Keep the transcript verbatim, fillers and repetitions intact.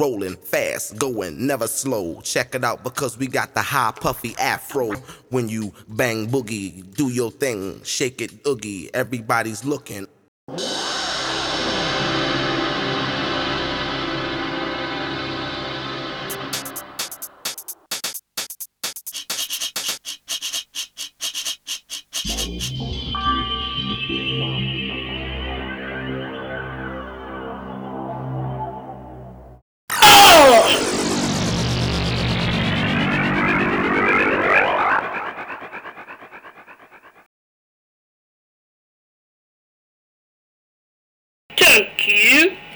rolling fast, going never slow. Check it out because we got the high puffy afro. When you bang boogie, do your thing, shake it oogie. Everybody's looking. Thank you.